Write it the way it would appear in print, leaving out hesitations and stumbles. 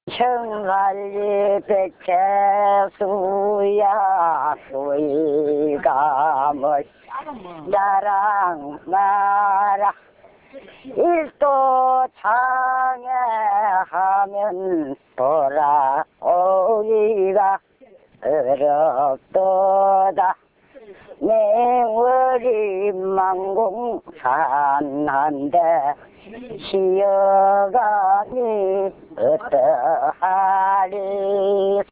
청갈리 백태수야 수이감을 나랑 나라 일도 장애하면 돌아오기가 어렵도다. 맹월이 망공산한데 시어가니 어떠하리.